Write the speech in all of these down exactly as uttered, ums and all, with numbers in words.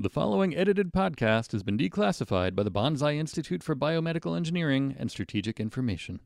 The following edited podcast has been declassified by the Bonsai Institute for Biomedical Engineering and Strategic Information.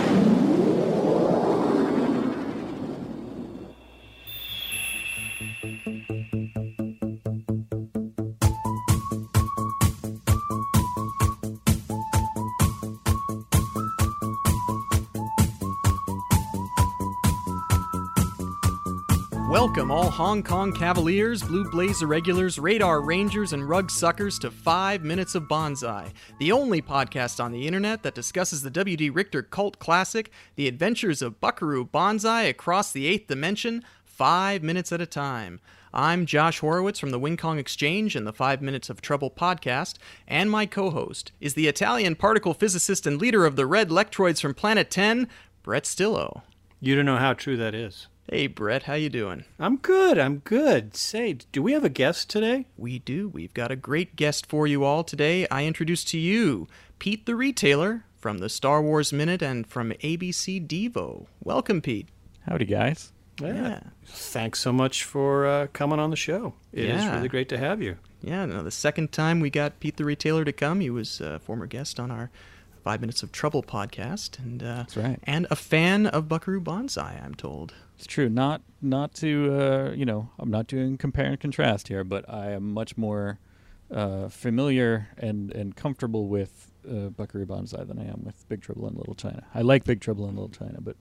Welcome, all Hong Kong Cavaliers, Blue Blaze Irregulars, Radar Rangers, and Rug Suckers to Five Minutes of Bonsai, the only podcast on the internet that discusses the W D. Richter cult classic, The Adventures of Buckaroo Banzai Across the Eighth Dimension, five minutes at a time. I'm Josh Horowitz from the Wing Kong Exchange and the Five Minutes of Trouble podcast, and my co-host is the Italian particle physicist and leader of the Red Lectroids from Planet ten, Brett Stillo. You don't know how true that is. Hey, Brett, how you doing? I'm good, I'm good. Say, do we have a guest today? We do. We've got a great guest for you all today. I introduce to you Pete the Retailer from the Star Wars Minute and from A B C Devo. Welcome, Pete. Howdy, guys. Yeah. Yeah. Thanks so much for uh, coming on the show. It is Yeah. really great to have you. Yeah, no, the second time we got Pete the Retailer to come, he was a former guest on our Five Minutes of Trouble podcast, and uh, That's right. and a fan of Buckaroo Banzai, I'm told. It's true. Not not to, uh, you know, I'm not doing compare and contrast here, but I am much more uh, familiar and, and comfortable with uh, Buckaroo Banzai than I am with Big Trouble in Little China. I like Big Trouble in Little China, but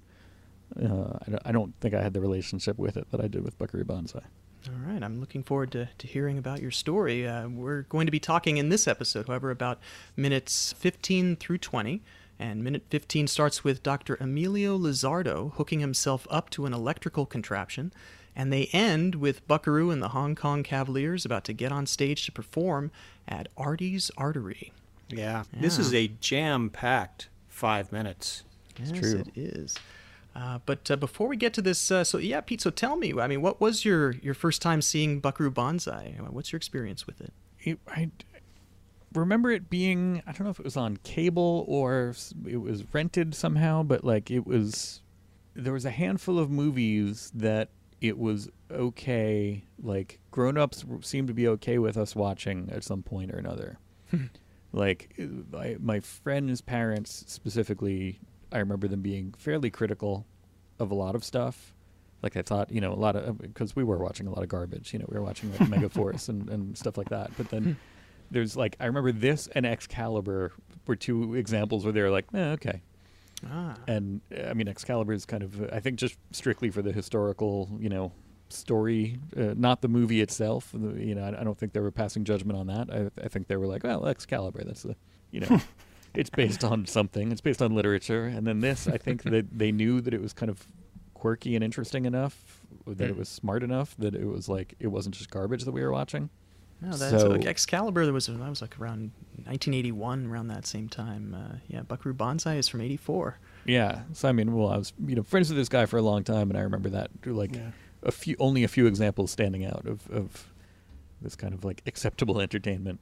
uh, I, don't, I don't think I had the relationship with it that I did with Buckaroo Banzai. All right, I'm looking forward to, to hearing about your story. Uh, we're going to be talking in this episode, however, about minutes fifteen through twenty. And minute fifteen starts with Doctor Emilio Lizardo hooking himself up to an electrical contraption. And they end with Buckaroo and the Hong Kong Cavaliers about to get on stage to perform at Artie's Artery. Yeah. This Yeah. is a jam-packed five minutes. Yes, true. it is. Uh, but uh, before we get to this, uh, so yeah, Pete, so tell me, I mean, what was your, your first time seeing Buckaroo Banzai? What's your experience with it? It, I remember it being, I don't know if it was on cable or it was rented somehow, but like it was, there was a handful of movies that it was okay, like grown-ups seemed to be okay with us watching at some point or another. Like I, my friend's parents specifically, I remember them being fairly critical of a lot of stuff. Like I thought, you know, a lot of, because we were watching a lot of garbage, you know, we were watching like Megaforce and, and stuff like that. But then there's like, I remember this and Excalibur were two examples where they were like, eh, okay. Ah. And I mean, Excalibur is kind of, uh, I think just strictly for the historical, you know, story, uh, not the movie itself. The- You know, I, I don't think they were passing judgment on that. I, I think they were like, well, Excalibur, that's the, you know, it's based on something. It's based on literature. And then this, I think that they knew that it was kind of quirky and interesting enough, that it was smart enough, that it was like, it wasn't just garbage that we were watching. No, that's So- like Excalibur. There was that was like around nineteen eighty-one, around that same time. Uh, yeah, Buckaroo Banzai is from eighty-four. Yeah. So I mean, well, I was you know friends with this guy for a long time, and I remember that like Yeah. a few, only a few examples standing out of of this kind of like acceptable entertainment.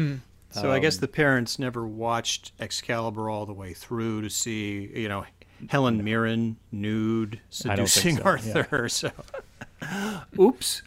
So I guess Um, the parents never watched Excalibur all the way through to see, you know, Helen Mirren nude I don't think seducing so, yeah. Arthur. So, oops.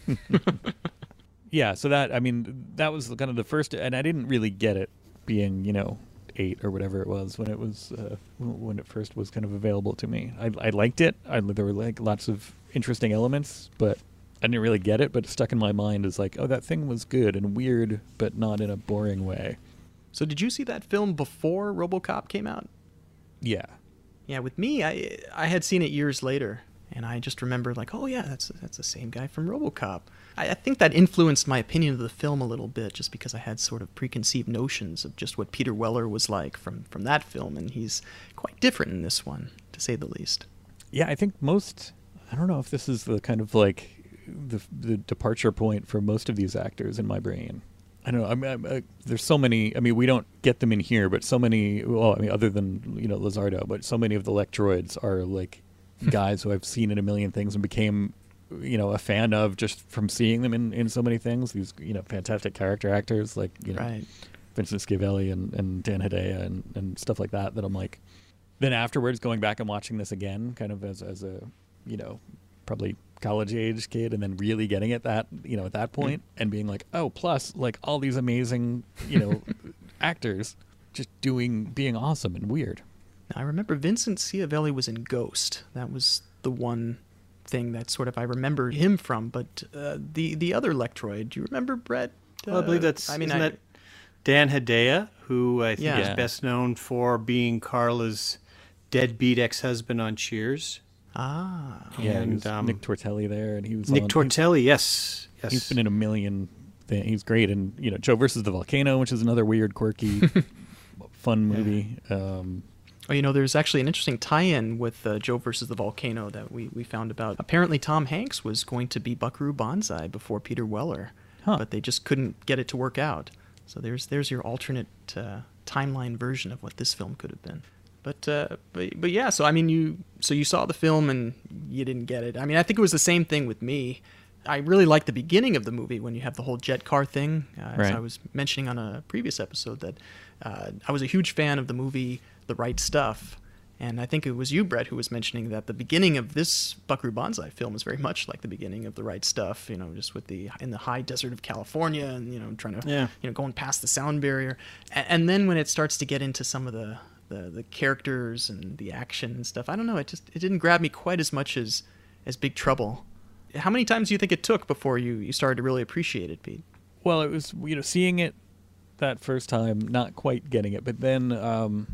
Yeah. So that I mean, that was kind of the first, and I didn't really get it being you know eight or whatever it was when it was uh, when it first was kind of available to me. I I liked it. I, there were like lots of interesting elements, but I didn't really get it. But it stuck in my mind as like, oh, that thing was good and weird, but not in a boring way. So did you see that film before RoboCop came out? Yeah. Yeah, with me, I I had seen it years later, and I just remember like, oh yeah, that's that's the same guy from RoboCop. I, I think that influenced my opinion of the film a little bit, just because I had sort of preconceived notions of just what Peter Weller was like from from that film, and he's quite different in this one, to say the least. Yeah, I think most. I don't know if this is the kind of like the the departure point for most of these actors in my brain. I don't know. I mean, I'm, uh, there's so many. I mean, we don't get them in here, but so many. Well, I mean, other than you know Lizardo, but so many of the Lectroids are like guys who I've seen in a million things and became, you know, a fan of just from seeing them in, in so many things. These you know fantastic character actors like you know Right. Vincent Schiavelli and, and Dan Hedaya and, and stuff like that. That I'm like, then afterwards going back and watching this again, kind of as as a you know probably college age kid and then really getting it that, you know, at that point and being like, oh, plus like all these amazing, you know, actors just doing, being awesome and weird. I remember Vincent Schiavelli was in Ghost. That was the one thing that sort of I remember him from. But uh, the the other Lectroid, do you remember, Brett? Uh, Well, I believe that's, I mean, isn't I, that Dan Hedaya, who I think Yeah. is best known for being Carla's deadbeat ex-husband on Cheers. ah, Yeah, And, he was um, Nick Tortelli there, and he was Nick on, Tortelli, yes. yes. He's been in a million things. He's great in, you know, Joe versus the Volcano, which is another weird, quirky, fun movie. Um, Oh, you know, there's actually an interesting tie-in with uh, Joe versus the Volcano that we, we found about. Apparently, Tom Hanks was going to be Buckaroo Banzai before Peter Weller, Huh. but they just couldn't get it to work out. So there's there's your alternate uh, timeline version of what this film could have been. But uh, but but yeah, so I mean, you so you saw the film and you didn't get it. I mean, I think it was the same thing with me. I really like the beginning of the movie when you have the whole jet car thing. Uh, As Right. I was mentioning on a previous episode, that uh, I was a huge fan of the movie The Right Stuff. And I think it was you, Brett, who was mentioning that the beginning of this Buckaroo Banzai film is very much like the beginning of The Right Stuff, you know, just with the in the high desert of California and, you know, trying to, Yeah. you know, going past the sound barrier. And, and then when it starts to get into some of the, the, the characters and the action and stuff, I don't know, it just it didn't grab me quite as much as, as Big Trouble. How many times do you think it took before you, you started to really appreciate it, Pete? well, it was, you know, seeing it that first time, not quite getting it, but then um,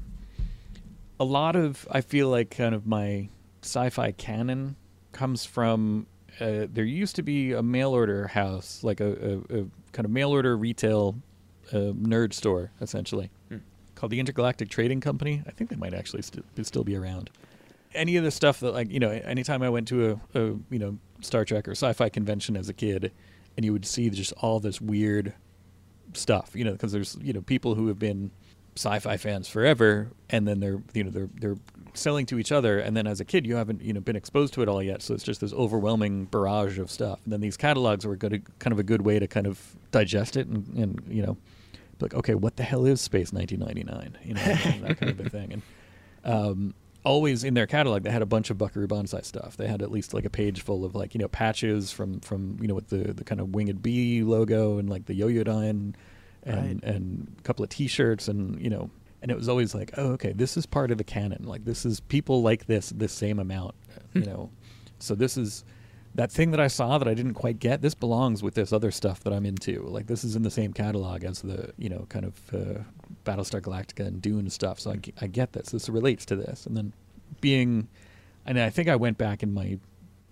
a lot of, I feel like kind of my sci-fi canon comes from, uh, there used to be a mail order house, like a, a, a kind of mail order retail uh, nerd store, essentially, Hmm. called the Intergalactic Trading Company. I think they might actually st- still be around. Any of the stuff that, like, you know, anytime I went to a, a you know, Star Trek or sci-fi convention as a kid, and you would see just all this weird stuff, you know, because there's, you know, people who have been sci-fi fans forever, and then they're, you know, they're they're selling to each other, and then as a kid you haven't, you know, been exposed to it all yet, so it's just this overwhelming barrage of stuff. And then these catalogs were good, kind of a good way to kind of digest it and, and you know, be like, okay, what the hell is Space nineteen ninety-nine? You know, that kind of a thing. And um, always in their catalog they had a bunch of Buckaroo Banzai stuff. They had at least like a page full of, like, you know, patches from from you know, with the the kind of winged bee logo and like the Yo-Yodyne and Right. and a couple of T-shirts, and you know, and it was always like, oh, okay, this is part of the canon. Like, this is people like this this same amount, you know. So this is that thing that I saw that I didn't quite get. This belongs with this other stuff that I'm into. Like, this is in the same catalog as the, you know, kind of uh, Battlestar Galactica and Dune stuff. So I, g- I get this. This relates to this. And then being, and I think I went back in my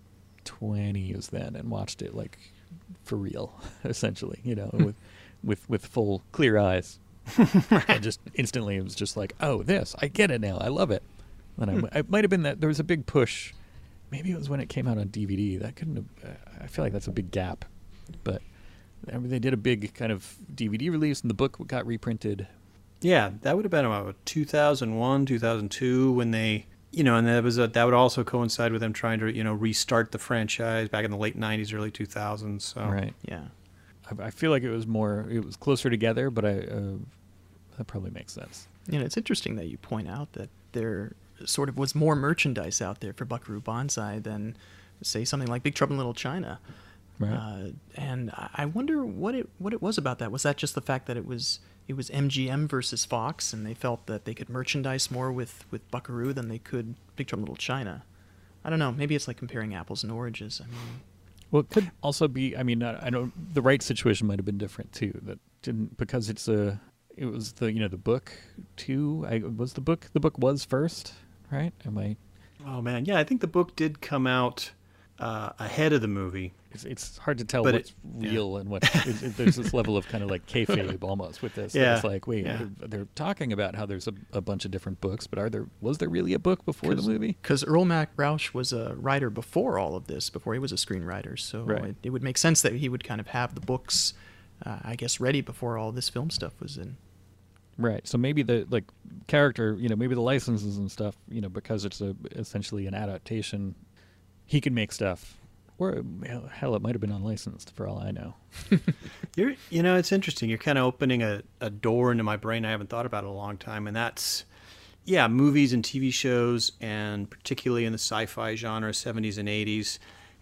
twenties then and watched it like for real, essentially, you know, with with with full clear eyes. And just instantly it was just like, oh, this, I get it now. I love it. Then I, Hmm. it might have been that there was a big push. Maybe it was when it came out on D V D. That couldn't have, uh, I feel like that's a big gap. But I mean, they did a big kind of D V D release, and the book got reprinted. Yeah, that would have been about two thousand one, two thousand two when they, you know, and that was a, that would also coincide with them trying to, you know, restart the franchise back in the late nineties, early two thousands. So Right. Yeah. I, I feel like it was more, it was closer together, but I uh, that probably makes sense. You know, it's interesting that you point out that there sort of was more merchandise out there for Buckaroo Banzai than, say, something like Big Trouble in Little China. Right. Uh, and I I wonder what it what it was about that. Was that just the fact that it was it was M G M versus Fox, and they felt that they could merchandise more with, with Buckaroo than they could Big Trouble in Little China? I don't know. Maybe it's like comparing apples and oranges. I mean, Well, it could also be, I mean, I, I don't, the right situation might have been different too. That didn't, because it's a, it was the, you know, the book too. I was the book, the book was first, right? Am I, Oh man, yeah, I think the book did come out uh, ahead of the movie. it's, it's hard to tell But what's it- yeah. real and what, it, it, there's this level of kind of like kayfabe almost with this. Yeah, It's like, wait, yeah. they're, they're talking about how there's a, a bunch of different books, but are there, was there really a book before the movie? because Earl Mac Rausch was a writer before all of this, before he was a screenwriter. So Right. it, it would make sense that he would kind of have the books, uh, I guess, ready before all this film stuff was in. Right. So maybe the like character, you know, maybe the licenses and stuff, you know, because it's a essentially an adaptation, he can make stuff. Or hell, hell, it might have been unlicensed for all I know. You're, you know, it's interesting. You're kind of opening a, a door into my brain I haven't thought about in a long time, and that's, yeah, movies and T V shows, and particularly in the sci-fi genre, seventies and eighties.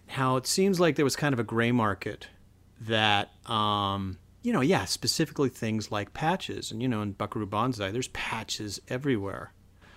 how it seems like there was kind of a gray market that, um, you know, yeah, specifically things like patches. And, you know, in Buckaroo Banzai, there's patches everywhere.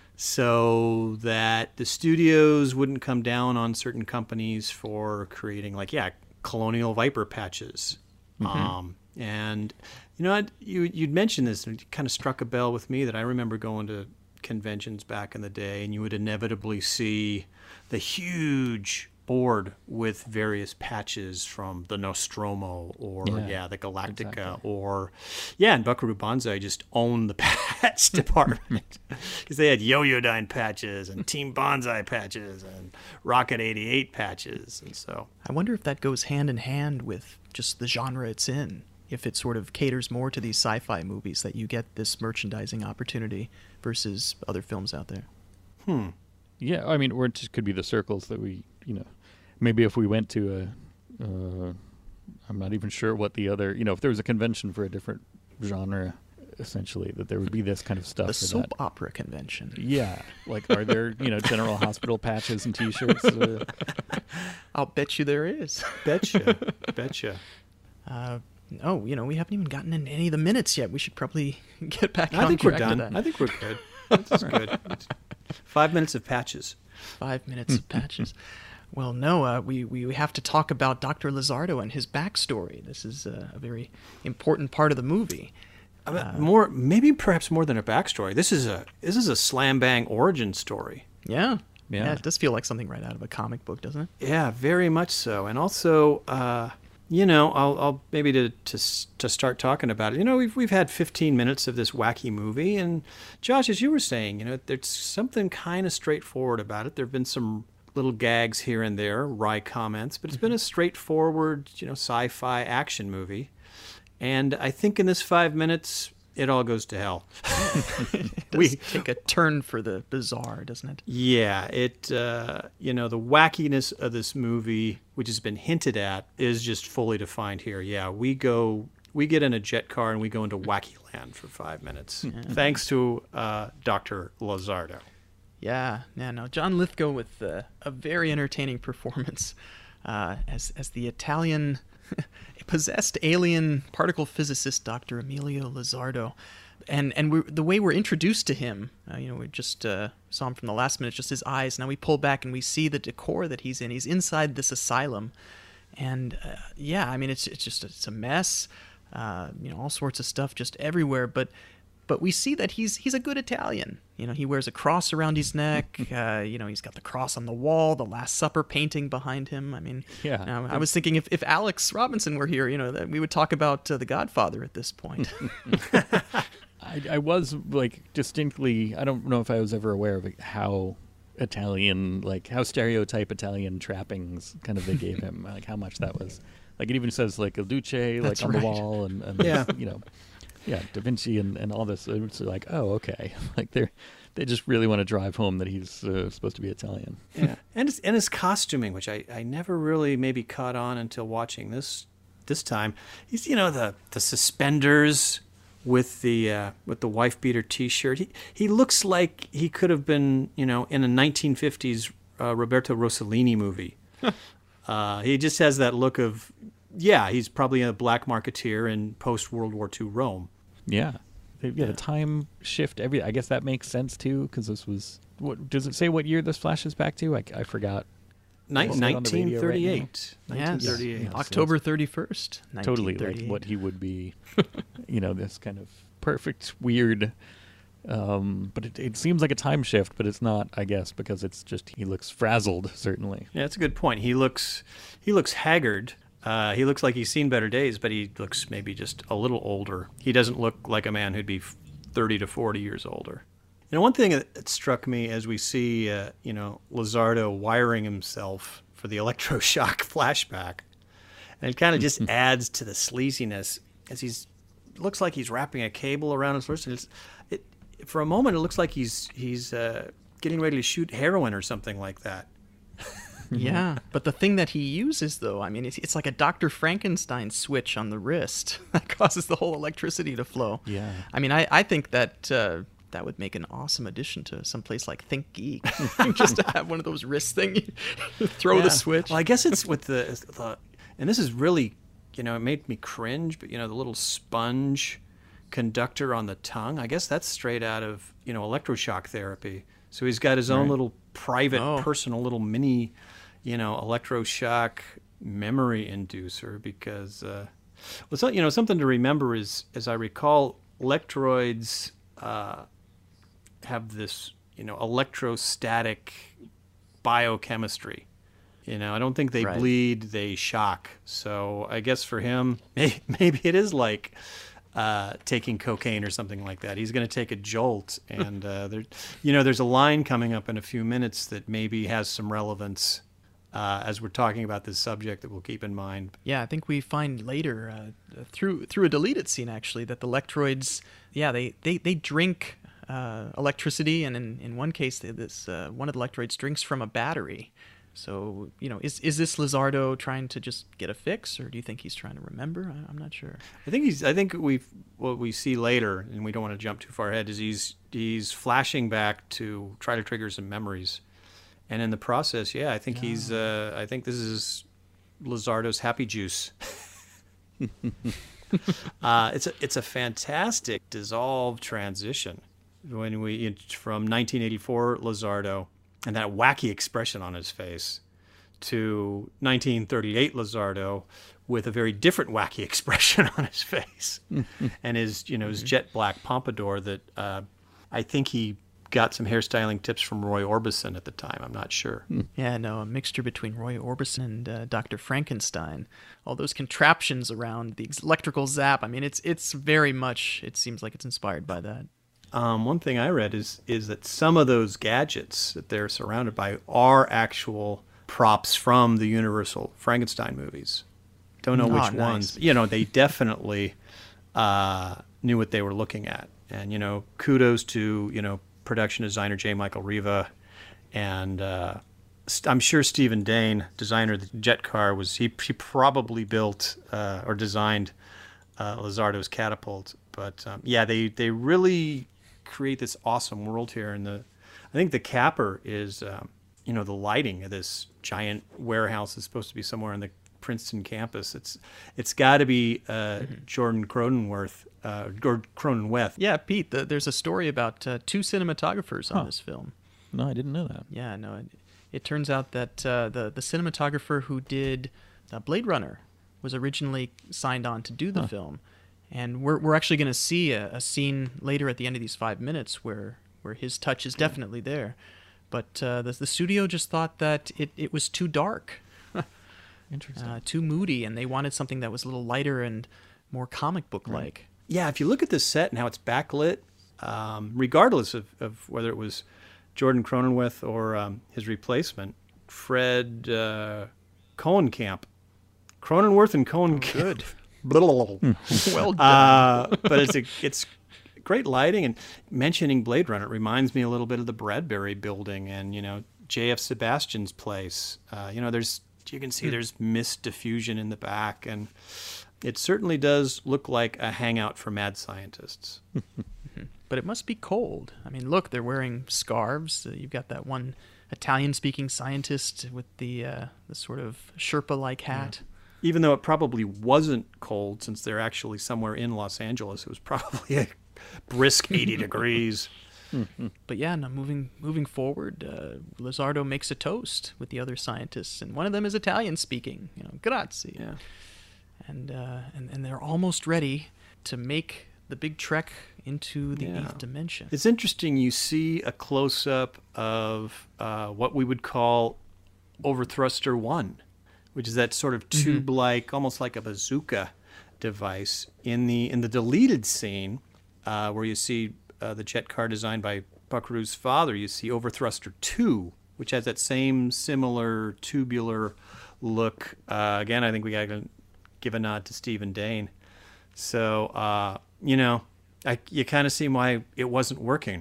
So that the studios wouldn't come down on certain companies for creating, like, yeah, Colonial Viper patches. Mm-hmm. Um, and, you know, I'd, you, you'd mentioned this, and it kind of struck a bell with me that I remember going to conventions back in the day, and you would inevitably see the huge board with various patches from the Nostromo or yeah, yeah the Galactica exactly. or yeah and Buckaroo Banzai just owned the patch department because they had Yo-Yodyne patches and Team Banzai patches and Rocket eighty-eight patches. And so I wonder if that goes hand in hand with just the genre it's in, if it sort of caters more to these sci-fi movies that you get this merchandising opportunity versus other films out there. Hmm. Yeah, I mean, or it just could be the circles that we, you know, maybe if we went to a, uh, I'm not even sure what the other, you know, if there was a convention for a different genre, essentially, that there would be this kind of stuff. The for soap that. opera convention. Yeah. Like, are there, you know, General Hospital patches and T-shirts? Uh, I'll bet you there is. Betcha. Betcha. Uh, oh, you know, we haven't even gotten in any of the minutes yet. We should probably get back I on think track we're done. to that. I think we're good. This is good. Five minutes of patches. Five minutes of patches. Well, no, uh, we, we have to talk about Doctor Lizardo and his backstory. This is uh, a very important part of the movie. Uh, more, maybe perhaps more than a backstory. This is a this is a slam bang origin story. Yeah. Yeah. yeah, it does feel like something right out of a comic book, doesn't it? Yeah, very much so. And also, uh, you know, I'll, I'll maybe to, to to start talking about it. You know, we've we've had fifteen minutes of this wacky movie, and Josh, as you were saying, you know, there's something kind of straightforward about it. There've been some little gags here and there, wry comments, but it's been a straightforward, you know, sci-fi action movie. And I think in this five minutes, it all goes to hell. It does we take a turn for the bizarre, doesn't it? Yeah, it. Uh, you know, the wackiness of this movie, which has been hinted at, is just fully defined here. Yeah, we go, we get in a jet car and we go into wacky land for five minutes, yeah. thanks to uh, Doctor Lizardo. Yeah, yeah, no, John Lithgow with uh, a very entertaining performance uh, as as the Italian possessed alien particle physicist Doctor Emilio Lizardo, and and we the way we're introduced to him, uh, you know, we just uh, saw him from the last minute, just his eyes. Now we pull back and we see the decor that he's in. He's inside this asylum, and uh, yeah, I mean, it's it's just it's a mess, uh, you know, all sorts of stuff just everywhere, but. But we see that he's he's a good Italian. You know, he wears a cross around his neck. Uh, you know, he's got the cross on the wall, the Last Supper painting behind him. I mean, yeah. Uh, I was thinking if, if Alex Robinson were here, you know, that we would talk about uh, The Godfather at this point. I, I was like distinctly. I don't know if I was ever aware of how Italian, like how stereotype Italian trappings kind of they gave him. Like how much that was. Like it even says like Il Duce, like That's on right. the wall, and, and yeah. you know. Yeah, Da Vinci and, and all this. It's like, oh, okay. Like they they just really want to drive home that he's uh, supposed to be Italian. Yeah, and his, and his costuming, which I, I never really maybe caught on until watching this this time. He's you know the the suspenders with the uh, with the wife beater T-shirt. He he looks like he could have been you know in a nineteen fifties uh, Roberto Rossellini movie. uh, he just has that look of yeah, he's probably a black marketeer in post World War Two Rome. Yeah, they've got yeah. a time shift. Every I guess that makes sense too, because this was. What does it say? What year this flashes back to? I, I forgot. nineteen thirty-eight. Right nineteen thirty-eight. Yes. October thirty-first. Totally, like what he would be. You know, this kind of perfect, weird. Um, but it, it seems like a time shift, but it's not, I guess, because it's just he looks frazzled. Certainly. Yeah, that's a good point. He looks he looks haggard. Uh, he looks like he's seen better days, but he looks maybe just a little older. He doesn't look like a man who'd be thirty to forty years older. You know, one thing that struck me as we see, uh, you know, Lizardo wiring himself for the electroshock flashback, and it kind of just adds to the sleaziness as he's looks like he's wrapping a cable around his wrist. It's, it, for a moment, it looks like he's he's uh, getting ready to shoot heroin or something like that. Yeah, but the thing that he uses, though, I mean, it's, it's like a Doctor Frankenstein switch on the wrist that causes the whole electricity to flow. Yeah. I mean, I, I think that uh, that would make an awesome addition to some place like Think Geek. Just to have one of those wrist things, throw Yeah. the switch. Well, I guess it's with the, the, and this is really, you know, it made me cringe, but, you know, the little sponge conductor on the tongue, I guess that's straight out of, you know, electroshock therapy. So he's got his own Right. little private, Oh. personal little mini, you know, electroshock memory inducer because, uh, well, so, you know, something to remember is, as I recall, electroids uh, have this, you know, electrostatic biochemistry. You know, I don't think they Right. bleed, they shock. So I guess for him, maybe, maybe it is like uh, taking cocaine or something like that. He's going to take a jolt. And, uh, there, you know, there's a line coming up in a few minutes that maybe has some relevance uh, as we're talking about this subject that we'll keep in mind. Yeah, I think we find later uh, through through a deleted scene actually that the Electroids, yeah, they they, they drink uh, electricity, and in, in one case, they, this uh, one of the Electroids drinks from a battery. So, you know, is is this Lizardo trying to just get a fix, or do you think he's trying to remember? I, I'm not sure. I think he's. I think we what we see later, and we don't want to jump too far ahead, is he's he's flashing back to try to trigger some memories, and in the process, yeah, I think he's. Uh, I think this is Lizardo's happy juice. uh, it's a it's a fantastic dissolve transition when we from nineteen eighty-four Lizardo and that wacky expression on his face to nineteen thirty-eight Lizardo with a very different wacky expression on his face and his, you know, his jet black pompadour that uh, I think he got some hairstyling tips from Roy Orbison at the time. I'm not sure. Yeah, no, a mixture between Roy Orbison and uh, Doctor Frankenstein. All those contraptions around the electrical zap. I mean, it's it's very much. It seems like it's inspired by that. Um, one thing I read is is that some of those gadgets that they're surrounded by are actual props from the Universal Frankenstein movies. Don't know Oh, which nice. ones. But, you know, they definitely uh, knew what they were looking at. And, you know, kudos to, you know, production designer J. Michael Riva. And uh, st- I'm sure Stephen Dane, designer of the jet car, was he, he probably built uh, or designed uh, Lizardo's catapult. But, um, yeah, they, they really create this awesome world here. And the I think the capper is, um, you know, the lighting of this giant warehouse is supposed to be somewhere on the Princeton campus. It's It's got to be uh, Jordan Cronenworth, uh, or Cronenweth. Yeah, Pete. The, there's a story about uh, two cinematographers on Huh. this film. No, I didn't know that. Yeah, no. It, it turns out that uh, the the cinematographer who did uh, Blade Runner was originally signed on to do the Huh. film, and we're we're actually going to see a, a scene later at the end of these five minutes where where his touch is definitely there, but uh, the the studio just thought that it, it was too dark, Interesting. uh, too moody, and they wanted something that was a little lighter and more comic book like. Yeah, if you look at this set and how it's backlit, um, regardless of, of whether it was Jordan Cronenweth or um, his replacement, Fred uh, Cohenkamp. Cronenworth and Cohenkamp. Good. Good. Well done. Uh, but it's a, it's great lighting, and mentioning Blade Runner, it reminds me a little bit of the Bradbury Building and, you know, J F Sebastian's place. Uh, you know, there's you can see there's mist diffusion in the back, and it certainly does look like a hangout for mad scientists. But it must be cold. I mean, look, they're wearing scarves. Uh, you've got that one Italian-speaking scientist with the uh, the sort of Sherpa-like hat. Even though it probably wasn't cold, since they're actually somewhere in Los Angeles, it was probably a brisk eighty degrees. But yeah, no, moving moving forward, uh, Lizardo makes a toast with the other scientists, and one of them is Italian-speaking. You know, grazie. Yeah. And uh, and and they're almost ready to make the big trek into the Yeah. eighth dimension. It's interesting. You see a close-up of uh, what we would call Overthruster One, which is that sort of tube-like, almost like a bazooka device. In the in the deleted scene, uh, where you see uh, the jet car designed by Buckaroo's father, you see Overthruster Two, which has that same similar tubular look. Uh, again, I think we got to give a nod to Stephen Dane. So, uh, you know, I, you kind of see why it wasn't working.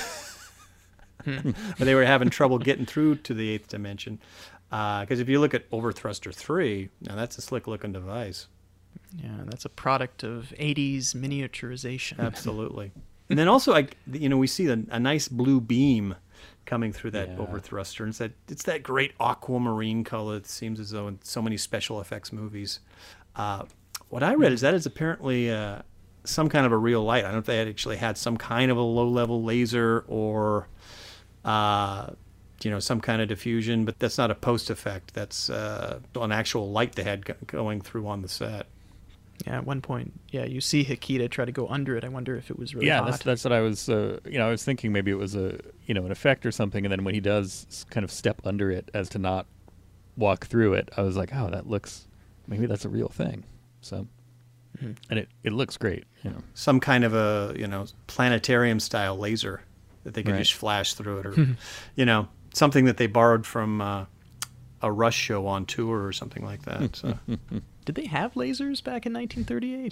Or they were having trouble getting through to the eighth dimension. Because uh, if you look at Overthruster three, now that's a slick-looking device. Yeah, that's a product of eighties miniaturization. Absolutely. And then also, I, you know, we see a, a nice blue beam coming through that Yeah. overthruster, and it's that it's that great aquamarine color. It seems as though in so many special effects movies. Uh, what I read is that is apparently uh, some kind of a real light. I don't know if they had actually had some kind of a low-level laser or, uh, you know, some kind of diffusion, but that's not a post effect. That's uh, an actual light they had go- going through on the set. Yeah, at one point, yeah, you see Hikita try to go under it. I wonder if it was really yeah, hot. that's that's what I was. Uh, you know, I was thinking maybe it was a you know an effect or something, and then when he does s- kind of step under it as to not walk through it, I was like, oh, that looks maybe that's a real thing. So, Mhm. and it, it looks great. You know, Some kind of a, you know, planetarium style laser that they could Right. just flash through it, or, you know, something that they borrowed from uh, a Rush show on tour or something like that. So. Did they have lasers back in nineteen thirty-eight?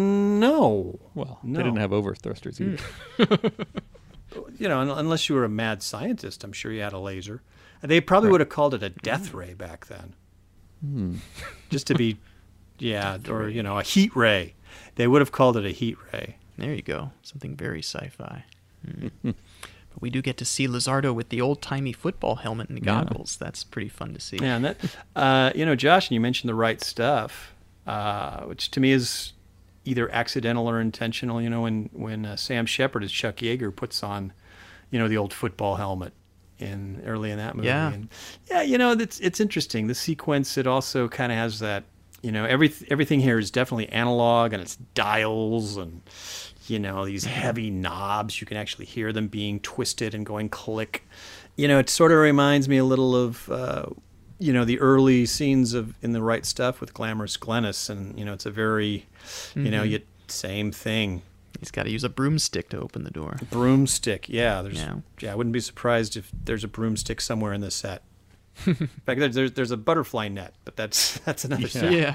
No. well, No. they didn't have overthrusters either. You know, un- unless you were a mad scientist, I'm sure you had a laser. They probably would have called it a death ray back then. Hmm. Just to be, yeah, or, you know, a heat ray. They would have called it a heat ray. There you go. Something very sci-fi. Mm. But we do get to see Lizardo with the old-timey football helmet and Yeah. goggles. That's pretty fun to see. Yeah, and that, uh, you know, Josh, and you mentioned the right stuff, uh, which to me is either accidental or intentional. You know, when when uh, Sam Shepard as Chuck Yeager puts on, you know, the old football helmet in early in that movie. Yeah. And yeah, you know, it's it's interesting. The sequence, it also kind of has that, you know, every everything here is definitely analog, and it's dials and, you know, these heavy knobs. You can actually hear them being twisted and going click. You know, it sort of reminds me a little of, uh, you know, the early scenes of In the Right Stuff with Glamorous Glennis. And, you know, it's a very, you know, Mhm. you, same thing. He's got to use a broomstick to open the door. Broomstick. Yeah, there's, Yeah. yeah, I wouldn't be surprised if there's a broomstick somewhere in the set. In fact, there's, there's, there's a butterfly net, but that's that's another Yeah. set. Yeah.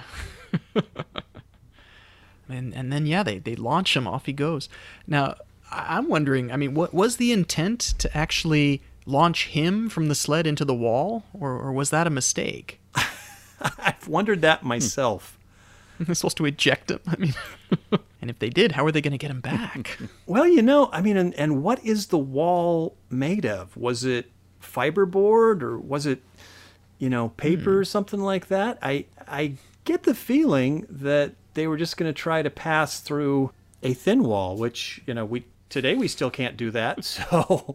and and then yeah, they they launch him, off he goes. Now I- I'm wondering. I mean, what was the intent to actually launch him from the sled into the wall, or or was that a mistake? I've wondered that myself. They're supposed to eject him. I mean, and if they did, how are they going to get him back? Well, you know, I mean, and, and what is the wall made of? Was it fiberboard or was it, you know, paper or something like that? I I get the feeling that they were just going to try to pass through a thin wall, which, you know, we today we still can't do that. So,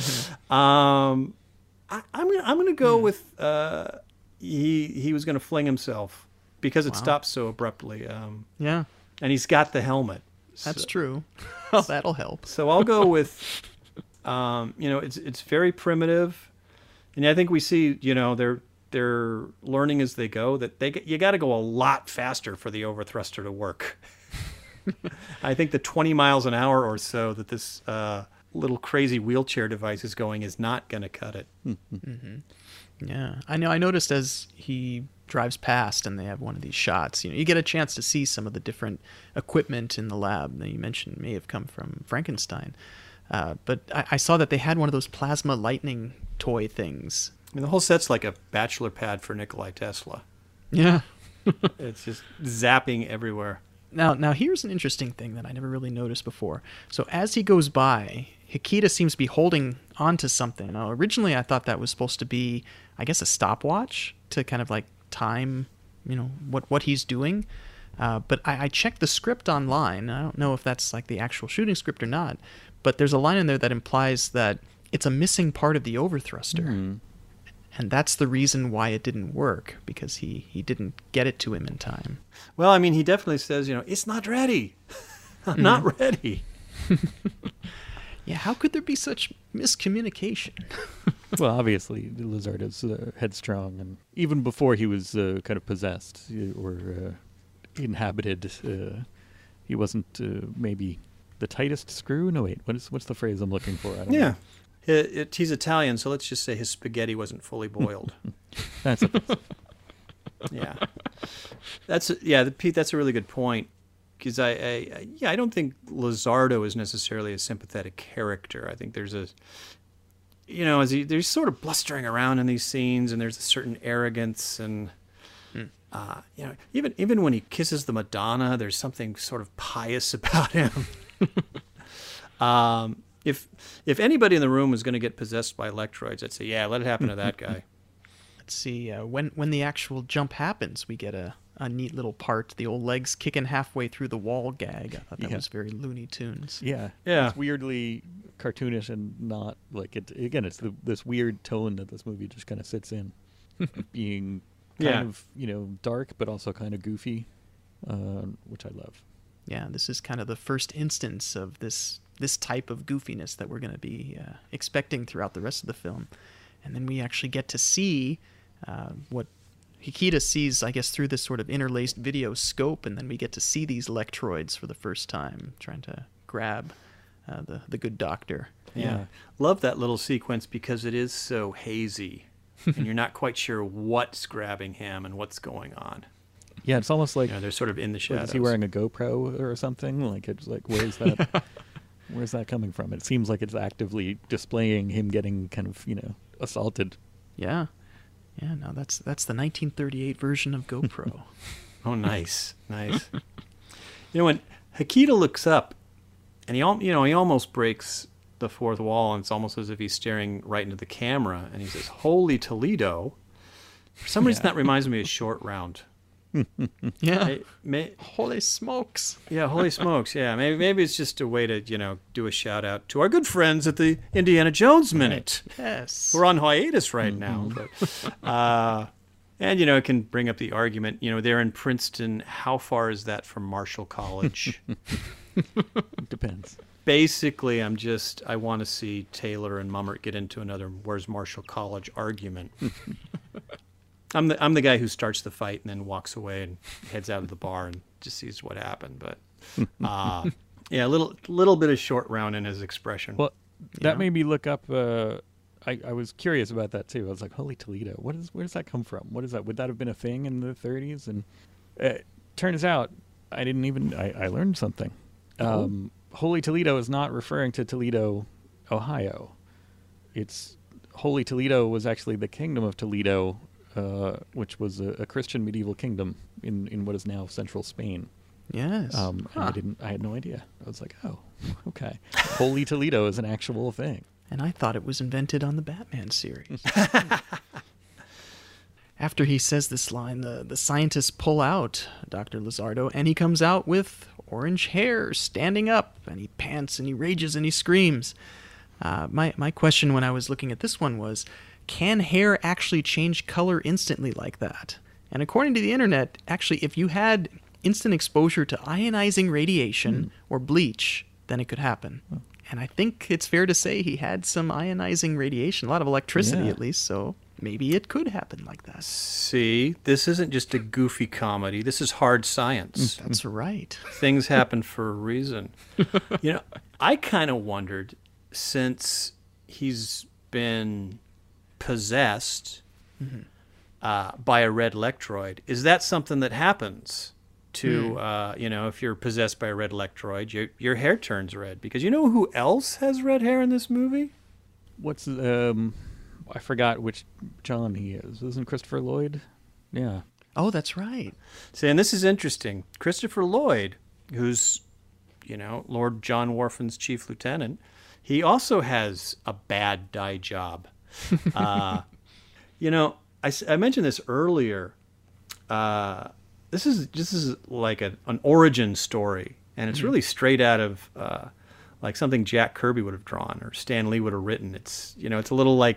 um, I, I'm gonna I'm gonna go with uh, he he was going to fling himself because it Wow. stops so abruptly. Um, Yeah, and he's got the helmet. that's So- true. Well, that'll help. So I'll go with, um, you know, it's it's very primitive, and I think we see, you know, they're they're learning as they go that they get, you got to go a lot faster for the overthruster to work. I think the twenty miles an hour or so that this uh, little crazy wheelchair device is going is not going to cut it. Yeah, I know. I noticed as he drives past and they have one of these shots, you know, you get a chance to see some of the different equipment in the lab that you mentioned may have come from Frankenstein. Uh, but I, I saw that they had one of those plasma lightning toy things. I mean, the whole set's like a bachelor pad for Nikolai Tesla. Yeah. It's just zapping everywhere. Now, now here's an interesting thing that I never really noticed before. So as he goes by, Hikita seems to be holding onto something. Now, originally I thought that was supposed to be, I guess, a stopwatch to kind of like time, you know, what what he's doing. Uh, but I, I checked the script online. I don't know if that's like the actual shooting script or not. But there's a line in there that implies that it's a missing part of the overthruster. Hmm. And that's the reason why it didn't work, because he, he didn't get it to him in time. Well, I mean, he definitely says, you know, it's not ready. I'm not ready. Yeah, how could there be such miscommunication? Well, obviously, Lizardo's uh, headstrong, and even before he was uh, kind of possessed uh, or uh, inhabited, uh, he wasn't uh, maybe the tightest screw. No, wait, what is what's the phrase I'm looking for? I don't Yeah. know. It, it, he's Italian, so let's just say his spaghetti wasn't fully boiled. That's a, Yeah. That's yeah, the, Pete. That's a really good point, because I, I, I yeah I don't think Lizardo is necessarily a sympathetic character. I think there's a, you know, as he there's sort of blustering around in these scenes, and there's a certain arrogance, and uh, you know, even even when he kisses the Madonna, there's something sort of pious about him. Um, if if anybody in the room was going to get possessed by electroids, I'd say, yeah, let it happen to that guy. Let's see. Uh, when when the actual jump happens, we get a, a neat little part. The old legs kicking halfway through the wall gag. I thought that Yeah. was very Looney Tunes. Yeah, Yeah. It's weirdly cartoonish and not like it. Again, it's the, this weird tone that this movie just kind of sits in, being kind Yeah. of you know dark but also kind of goofy, uh, which I love. Yeah, this is kind of the first instance of this this type of goofiness that we're going to be uh, expecting throughout the rest of the film. And then we actually get to see uh, what Hikita sees, I guess, through this sort of interlaced video scope, and then we get to see these electroids for the first time, trying to grab uh, the, the good doctor. Yeah. Yeah. Love that little sequence because it is so hazy and you're not quite sure what's grabbing him and what's going on. Yeah, it's almost like You know, they're sort of in the like, shadows. is he wearing a GoPro or something? Like it's like where's that? Where's that coming from? It seems like it's actively displaying him getting kind of you know assaulted. Yeah. Yeah, no, that's that's the nineteen thirty-eight version of GoPro. Oh, nice. Nice. You know, when Hikita looks up and he, al- you know, he almost breaks the fourth wall and it's almost as if he's staring right into the camera and he says, "Holy Toledo." For some reason Yeah. that reminds me of Short Round. Yeah. May- may- Holy smokes. Yeah, holy smokes. Yeah, maybe maybe it's just a way to, you know, do a shout out to our good friends at the Indiana Jones Minute. Yes. We're on hiatus right now. But, uh, and, you know, it can bring up the argument, you know, they're in Princeton. How far is that from Marshall College? It depends. Basically, I'm just, I want to see Taylor and Mummert get into another where's Marshall College argument. I'm the I'm the guy who starts the fight and then walks away and heads out of the bar and just sees what happened. But uh, yeah, a little little bit of Short Round in his expression. Well, that Yeah. made me look up. Uh, I, I was curious about that too. I was like, "Holy Toledo! What is? Where does that come from? What is that? Would that have been a thing in the thirties?" And uh, turns out, I didn't even. I, I learned something. Um, Holy Toledo is not referring to Toledo, Ohio. It's Holy Toledo was actually the kingdom of Toledo, uh, which was a, a Christian medieval kingdom in, in what is now central Spain. Yes. Um, and I Huh. didn't. I had no idea. I was like, "Oh, okay." Holy Toledo is an actual thing. And I thought it was invented on the Batman series. After he says this line, the, the scientists pull out Doctor Lizardo, and he comes out with orange hair standing up, and he pants and he rages and he screams. Uh, my, my question when I was looking at this one was, can hair actually change color instantly like that? And according to the internet, actually, if you had instant exposure to ionizing radiation or bleach, then it could happen. And I think it's fair to say he had some ionizing radiation, a lot of electricity Yeah. at least, so maybe it could happen like that. See, this isn't just a goofy comedy. This is hard science. That's right. Things happen for a reason. You know, I kind of wondered, since he's been possessed uh, by a red electroid, is that something that happens to, uh, you know, if you're possessed by a red electroid, your, your hair turns red? Because you know who else has red hair in this movie? What's um? I forgot which John he is. Isn't Christopher Lloyd? Yeah. Oh, that's right. See, and this is interesting. Christopher Lloyd, who's, you know, Lord John Warfan's chief lieutenant, he also has a bad dye job. uh, you know, I, s- I mentioned this earlier. Uh, this is this is like a, an origin story, and it's really straight out of uh, like something Jack Kirby would have drawn or Stan Lee would have written. It's you know, it's a little like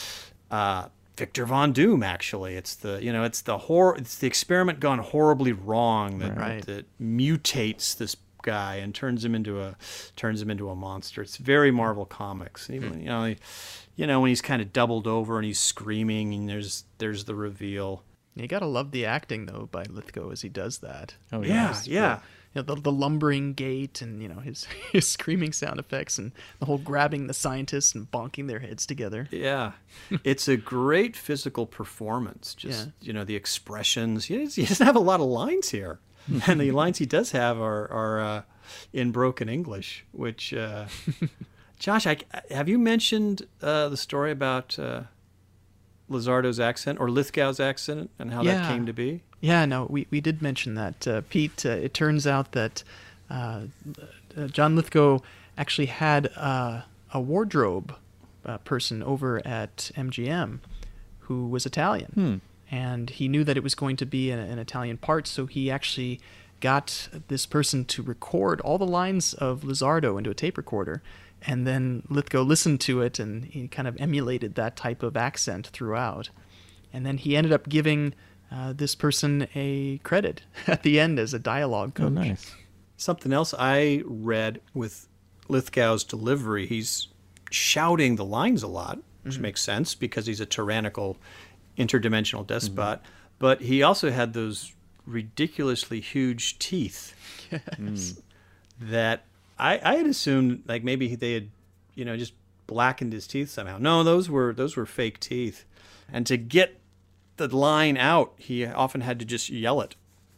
uh, Victor Von Doom. Actually, it's the you know, it's the hor- it's the experiment gone horribly wrong that Right. that mutates this guy and turns him into a turns him into a monster. It's very Marvel Comics. Even you know, he, you know when he's kind of doubled over and he's screaming, and there's there's the reveal. You gotta love the acting though by Lithgow as he does that. Oh Yeah, yes. yeah. You know, the, the lumbering gait and you know his his screaming sound effects and the whole grabbing the scientists and bonking their heads together. Yeah, it's a great physical performance. Just Yeah. you know the expressions. He doesn't, he doesn't have a lot of lines here, and the lines he does have are are uh, in broken English. Which, uh, Josh, I, have you mentioned uh, the story about uh, Lizardo's accent or Lithgow's accent and how Yeah. that came to be? Yeah, no, we, we did mention that, uh, Pete. Uh, it turns out that uh, uh, John Lithgow actually had uh, a wardrobe uh, person over at M G M who was Italian. Hmm. And he knew that it was going to be an, an Italian part, so he actually got this person to record all the lines of Lizardo into a tape recorder, and then Lithgow listened to it, and he kind of emulated that type of accent throughout. And then he ended up giving uh, this person a credit at the end as a dialogue coach. Oh, nice. Something else I read with Lithgow's delivery, he's shouting the lines a lot, which mm-hmm. makes sense because he's a tyrannical interdimensional despot, mm-hmm. but he also had those ridiculously huge teeth. Yes. Mm. That I, I had assumed like maybe they had, you know, just blackened his teeth somehow. No, those were those were fake teeth. And to get the line out, he often had to just yell it.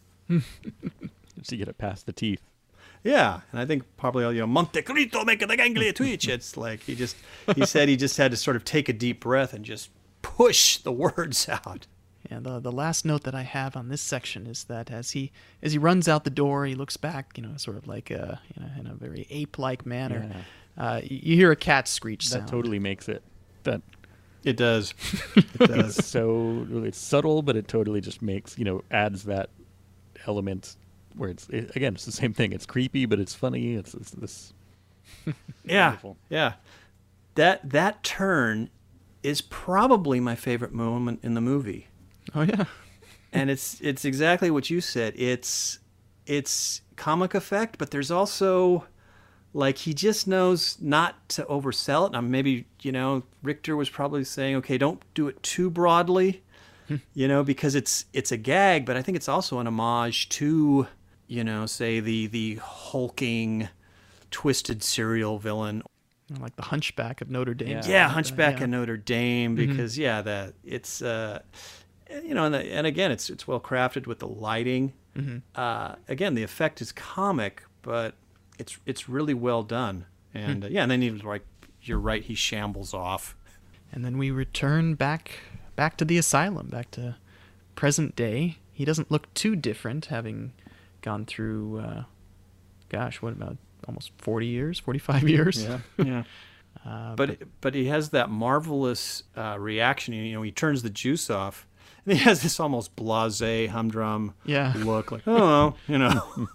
Just to get it past the teeth. Yeah, and I think probably, you know, Monte Cristo make the ganglia twitch. It's like he just, he said he just had to sort of take a deep breath and just push the words out. Yeah, the the last note that I have on this section is that as he as he runs out the door, he looks back, you know, sort of like a, you know, in a very ape-like manner. Yeah. Uh, you hear a cat screech sound. That totally makes it. That it does. It does. So it's subtle, but it totally just makes, you know, adds that element where it's it, again, it's the same thing. It's creepy, but it's funny. It's, it's this. Yeah, wonderful. Yeah. That that turn is probably my favorite moment in the movie. Oh yeah. And it's it's exactly what you said. It's it's comic effect, but there's also like he just knows not to oversell it. Now maybe, you know, Richter was probably saying, okay, don't do it too broadly, you know, because it's it's a gag, but I think it's also an homage to, you know, say the the hulking, twisted serial villain. Like the Hunchback of Notre Dame. Yeah, yeah Hunchback uh, yeah. of Notre Dame, because mm-hmm. yeah, that it's uh, you know, and, the, and again, it's it's well crafted with the lighting. Mm-hmm. Uh, again, the effect is comic, but it's it's really well done. And mm-hmm. uh, yeah, and then he was like, you're right, he shambles off. And then we return back back to the asylum, back to present day. He doesn't look too different, having gone through, uh, gosh, what about almost forty years, forty-five years? Yeah, yeah. uh, but, but but he has that marvelous uh, reaction. You know, he turns the juice off, and he has this almost blasé, humdrum yeah. look, like, oh, you know.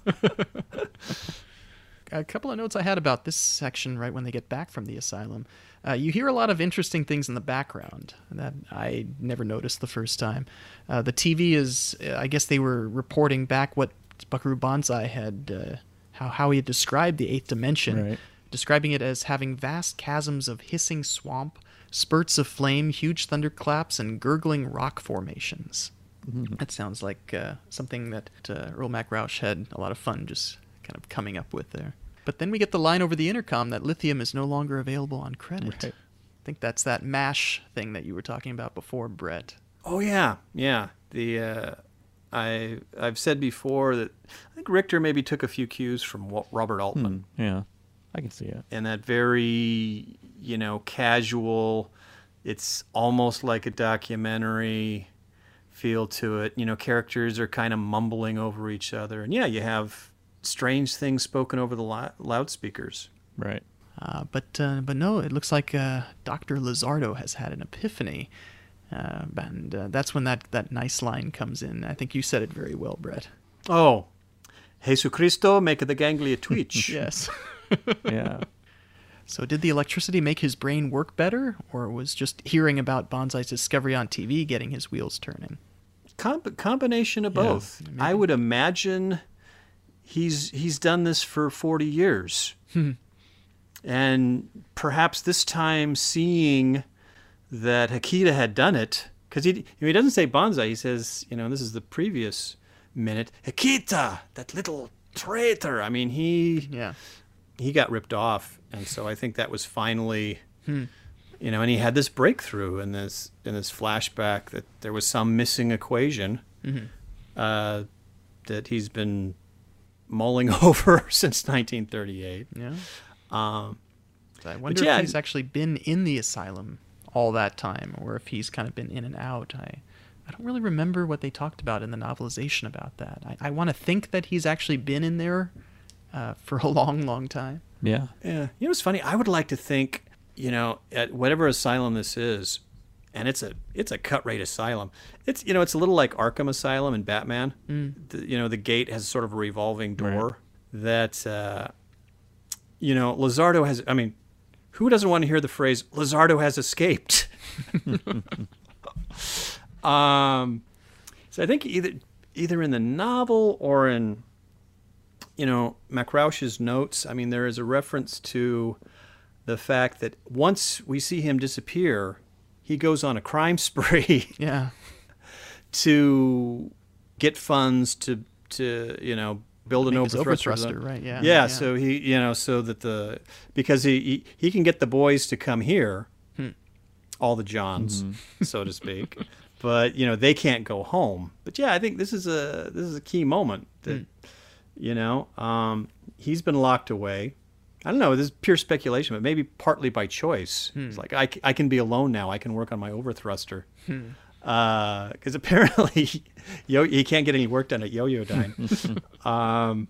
A couple of notes I had about this section right when they get back from the asylum. Uh, you hear a lot of interesting things in the background that I never noticed the first time. Uh, the T V is, I guess they were reporting back what Buckaroo Banzai had, uh, how, how he had described the eighth dimension, right. describing it as having vast chasms of hissing swamp, spurts of flame, huge thunderclaps, and gurgling rock formations. Mm-hmm. That sounds like uh, something that uh, Earl Mac Rauch had a lot of fun just kind of coming up with there. But then we get the line over the intercom that lithium is no longer available on credit. Right. I think that's that MASH thing that you were talking about before, Brett. Oh yeah, yeah. The uh, I I've said before that I think Richter maybe took a few cues from Robert Altman. Hmm, yeah, I can see it. And that very, you know, casual, it's almost like a documentary feel to it. You know, characters are kind of mumbling over each other, and yeah, you have strange things spoken over the la- loudspeakers. Right. Uh, but uh, but no, it looks like uh, Doctor Lizardo has had an epiphany, uh, and uh, that's when that, that nice line comes in. I think you said it very well, Brett. Oh, Jesucristo make the ganglia twitch. Yes. Yeah. So did the electricity make his brain work better, or was just hearing about Banzai's discovery on T V getting his wheels turning? Com- combination of Yeah, both. maybe. I would imagine he's he's done this for forty years. And perhaps this time seeing that Hakita had done it, because he, he doesn't say Banzai, he says, you know, this is the previous minute, Hakita, that little traitor. I mean, he Yeah. he got ripped off, and so I think that was finally, Hmm. you know, and he had this breakthrough in this in this flashback that there was some missing equation Mm-hmm. uh, that he's been mulling over since nineteen thirty-eight. Yeah. Um, I wonder yeah, if he's actually been in the asylum all that time, or if he's kind of been in and out. I, I don't really remember what they talked about in the novelization about that. I, I want to think that he's actually been in there uh, for a long, long time. Yeah. Yeah. You know, it's funny. I would like to think, you know, at whatever asylum this is, and it's a it's a cut rate asylum. It's you know, it's a little like Arkham Asylum in Batman. Mm. The, you know, the gate has sort of a revolving door Right. that, uh, you know, Lizardo has. I mean, who doesn't want to hear the phrase "Lizardo has escaped"? um, so I think either either in the novel or in, you know, MacRausch's notes, I mean, there is a reference to the fact that once we see him disappear, he goes on a crime spree Yeah. to get funds to to you know build an Make his overthruster. overthruster, right, yeah, yeah. yeah. So he you know so that the because he he, he can get the boys to come here, Hmm. all the Johns, so to speak. But you know they can't go home. But yeah, I think this is a this is a key moment that Hmm. you know um, he's been locked away. I don't know. This is pure speculation, but maybe partly by choice. Hmm. It's like I, c- I can be alone now. I can work on my overthruster. Because apparently, yo, he can't get any work done at Yo-Yo-Dine. um,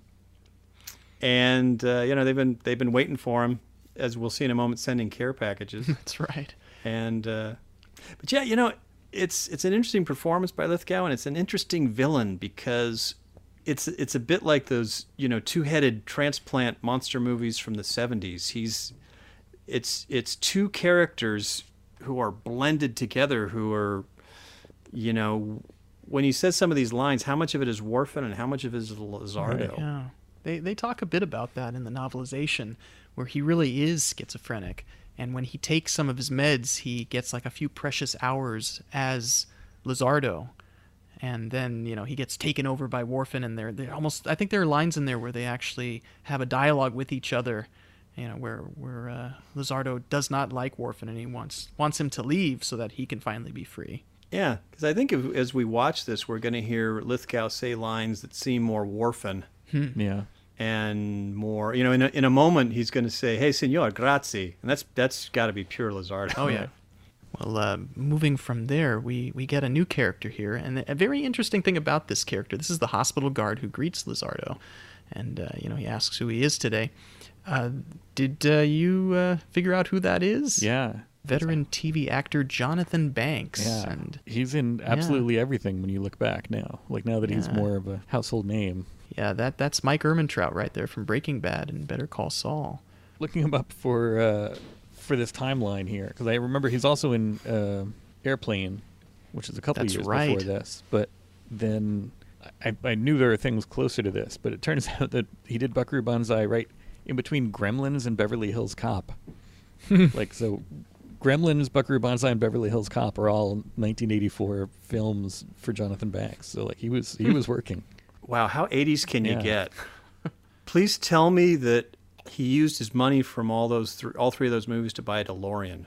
and uh, you know they've been they've been waiting for him, as we'll see in a moment, sending care packages. That's right. And uh, but yeah, you know, it's it's an interesting performance by Lithgow, and it's an interesting villain because it's it's a bit like those you know two-headed transplant monster movies from the seventies. He's it's it's two characters who are blended together, who are you know when he says some of these lines, how much of it is Worfen and how much of it is Lizardo? Yeah. They they talk a bit about that in the novelization, where he really is schizophrenic, and when he takes some of his meds, he gets like a few precious hours as Lizardo, and then you know he gets taken over by Worfen, and they're they're almost I think there are lines in there where they actually have a dialogue with each other, you know, where where uh, Lizardo does not like Worfen and he wants wants him to leave so that he can finally be free. Yeah, because I think if, as we watch this, we're going to hear Lithgow say lines that seem more Worfen. Yeah. And more, you know, in a, in a moment, he's going to say, "Hey, signor, grazie," and that's that's got to be pure Lizardo. Oh yeah. Well, uh, moving from there, we, we get a new character here, and a very interesting thing about this character. This is the hospital guard who greets Lizardo, and uh, you know he asks who he is today. Uh, did uh, you uh, figure out who that is? Yeah. Veteran T V actor Jonathan Banks. Yeah. And He's in absolutely everything when you look back now. Like now that he's Yeah. more of a household name. yeah, that that's Mike Ehrmantraut right there from Breaking Bad and Better Call Saul. Looking him up for uh, for this timeline here, because I remember he's also in uh, Airplane, which is a couple That's years right. before this. But then I, I knew there were things closer to this, but it turns out that he did Buckaroo Banzai right in between Gremlins and Beverly Hills Cop. Like so, Gremlins, Buckaroo Banzai, and Beverly Hills Cop are all nineteen eighty-four films for Jonathan Banks. So like he was he was working. Wow, how eighties can you Yeah. get? Please tell me that he used his money from all those th- all three of those movies to buy a DeLorean.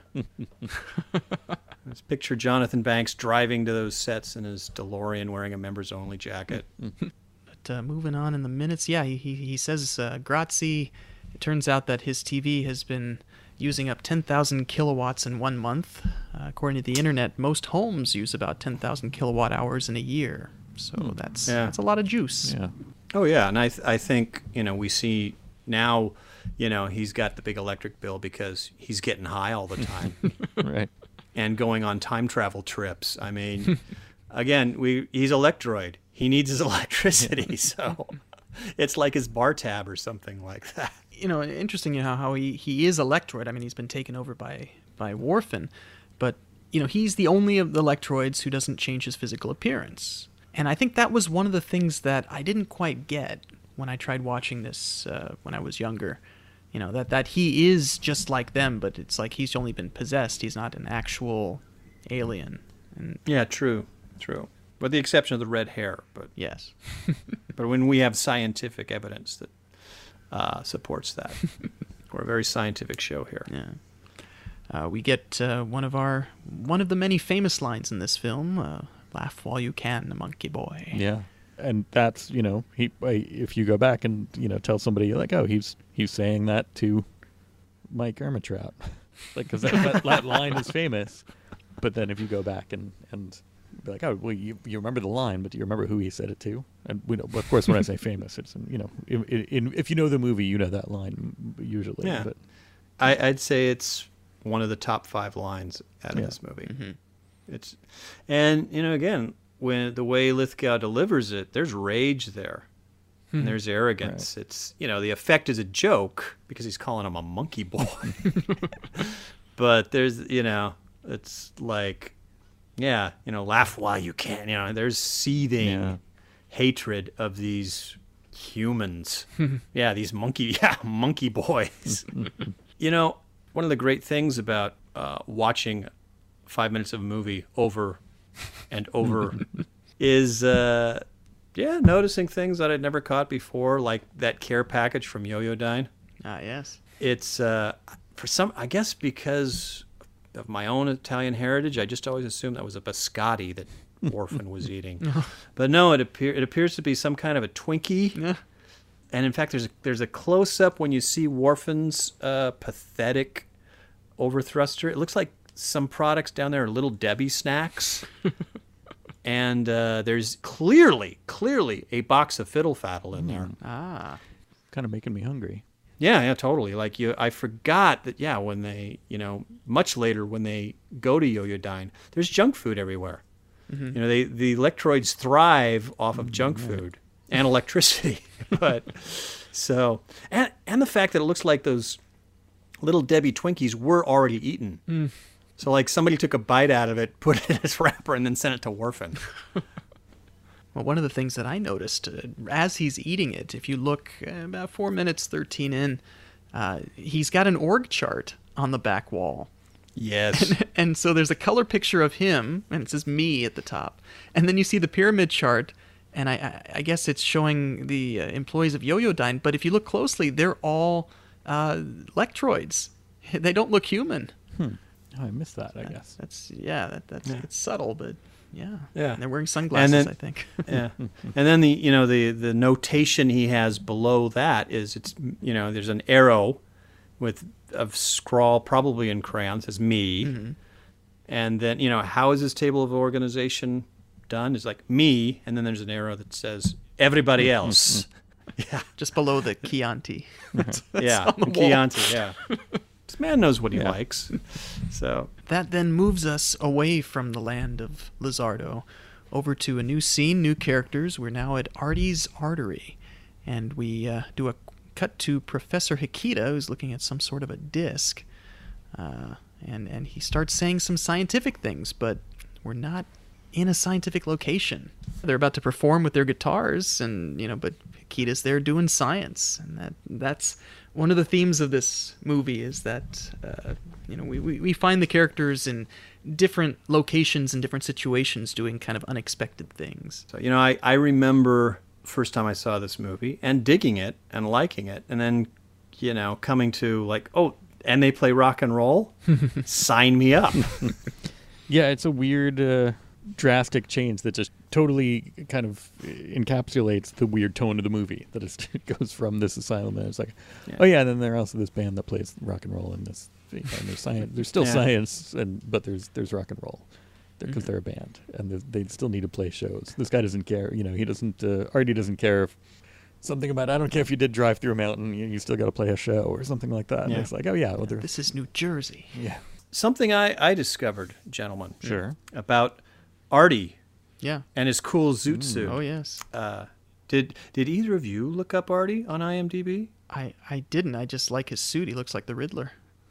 Let's picture Jonathan Banks driving to those sets in his DeLorean, wearing a members-only jacket. But uh, moving on in the minutes, yeah, he he, he says uh, grazie. It turns out that his T V has been using up ten thousand kilowatts in one month. Uh, according to the internet, most homes use about ten thousand kilowatt hours in a year. So that's Yeah. that's a lot of juice. Yeah. Oh yeah, and I th- I think you know we see now, you know he's got the big electric bill because he's getting high all the time Right. and going on time travel trips. I mean, again, we he's Electroid. He needs his electricity, so it's like his bar tab or something like that. You know, interesting, you know, how he, he is Electroid. I mean, he's been taken over by, by Worfen, but, you know, he's the only of the Electroids who doesn't change his physical appearance. And I think that was one of the things that I didn't quite get when I tried watching this uh, when I was younger. You know, that, that he is just like them, but it's like he's only been possessed. He's not an actual alien. And Yeah, true, true. With the exception of the red hair, but yes. but when we have scientific evidence that uh, supports that, we're a very scientific show here. Yeah. Uh, we get uh, one of our one of the many famous lines in this film. Uh, Laugh while you can, monkey boy. Yeah. And that's, you know, he I- if you go back and, you know, tell somebody like, oh, he's he's saying that to Mike Ehrmantraut. Like, because that, that, that line is famous. But then if you go back and, and be like, oh, well, you, you remember the line, but do you remember who he said it to? And we know, of course, when I say famous, it's you know, in, in, if you know the movie, you know that line usually. Yeah. But I, I'd say it's one of the top five lines out of Yeah. this movie. Mm-hmm. It's, and you know, again, when the way Lithgow delivers it, there's rage there, and there's arrogance. It's you know, the effect is a joke because he's calling him a monkey boy, but there's you know, it's like, yeah, you know, laugh while you can. You know, there's seething Yeah. hatred of these humans. Yeah, these monkey, yeah, monkey boys. You know, one of the great things about uh, watching five minutes of a movie over and over is, uh, yeah, noticing things that I'd never caught before, like that care package from Yoyodyne. Ah, yes. It's, uh, for some, I guess because of my own Italian heritage, I just always assumed that was a biscotti that Orphan was eating. But no, it, appear, it appears to be some kind of a Twinkie. Yeah. And in fact, there's a, there's a close-up when you see Worfen's uh, pathetic overthruster. It looks like some products down there are Little Debbie snacks. And uh, there's clearly, clearly a box of Fiddle Faddle in there. Ah. kind of making me hungry. Yeah, yeah, totally. Like you, I forgot that. Yeah, when they, you know, much later when they go to Yoyodyne, there's junk food everywhere. Mm-hmm. You know, they the Electroids thrive off of junk right. food and electricity. But so, and and the fact that it looks like those Little Debbie Twinkies were already eaten. Mm. So like somebody took a bite out of it, put it in its wrapper, and then sent it to Worfen. Well, one of the things that I noticed uh, as he's eating it, if you look uh, about four minutes thirteen in, uh, he's got an org chart on the back wall. Yes. And, and so there's a color picture of him, and it says me at the top. And then you see the pyramid chart, and I, I, I guess it's showing the uh, employees of Yoyodyne, but if you look closely, they're all uh, Lectroids. They don't look human. Hmm. Oh, I missed that, I guess. That's, yeah, that, that's Yeah. it's subtle, but yeah. Yeah. And they're wearing sunglasses, then- I think. Yeah. And then the you know the the notation he has below that is it's you know there's an arrow with a scrawl probably in crayon says me. Mm-hmm. And then you know how is this table of organization done? It's like me, and then there's an arrow that says everybody else. Yeah. Just below the Chianti. That's Yeah. on the wall. Chianti, yeah. This man knows what he Yeah. likes. So That then moves us away from the land of Lizardo over to a new scene, new characters. We're now at Artie's Artery, and we uh, do a cut to Professor Hikita, who's looking at some sort of a disc, uh, and and he starts saying some scientific things, but we're not in a scientific location. They're about to perform with their guitars, and you know, but Hikita's there doing science, and that that's one of the themes of this movie is that uh, you know we, we, we find the characters in different locations and different situations doing kind of unexpected things. So, you know, I, I remember first time I saw this movie and digging it and liking it. And then, you know, coming to like, oh, and they play rock and roll? Sign me up. Yeah, it's a weird, uh, drastic change that just totally kind of encapsulates the weird tone of the movie. That it's, it goes from this asylum and it's like, Yeah. oh yeah, and then there's also this band that plays rock and roll in this. And there's science. There's still Yeah. science, and but there's there's rock and roll because Mhm. they're a band and there's- they still need to play shows. This guy doesn't care. You know, he doesn't. Uh, Artie doesn't care if something about. I don't care if you did drive through a mountain. You, you still got to play a show or something like that. And Yeah. it's like, oh yeah, well, they're, This is New Jersey. yeah, Something I, I discovered, gentlemen, sure. about Artie Yeah. and his cool zoot suit. Oh yes. Uh, did did either of you look up Artie on IMDb? I I didn't. I just like his suit. He looks like the Riddler.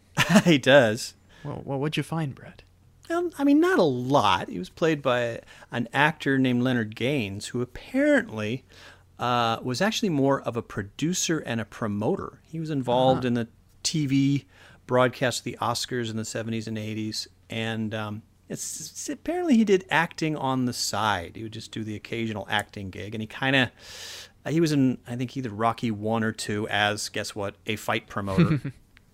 He does. Well, well what'd you find, Brett? Um, I mean, not a lot. He was played by an actor named Leonard Gaines, who apparently uh, was actually more of a producer and a promoter. He was involved Uh-huh. in the T V broadcast of the Oscars in the seventies and eighties, and um, it's, it's- apparently he did acting on the side. He would just do the occasional acting gig, and he kind of he was in I think either Rocky one or two as guess what a fight promoter.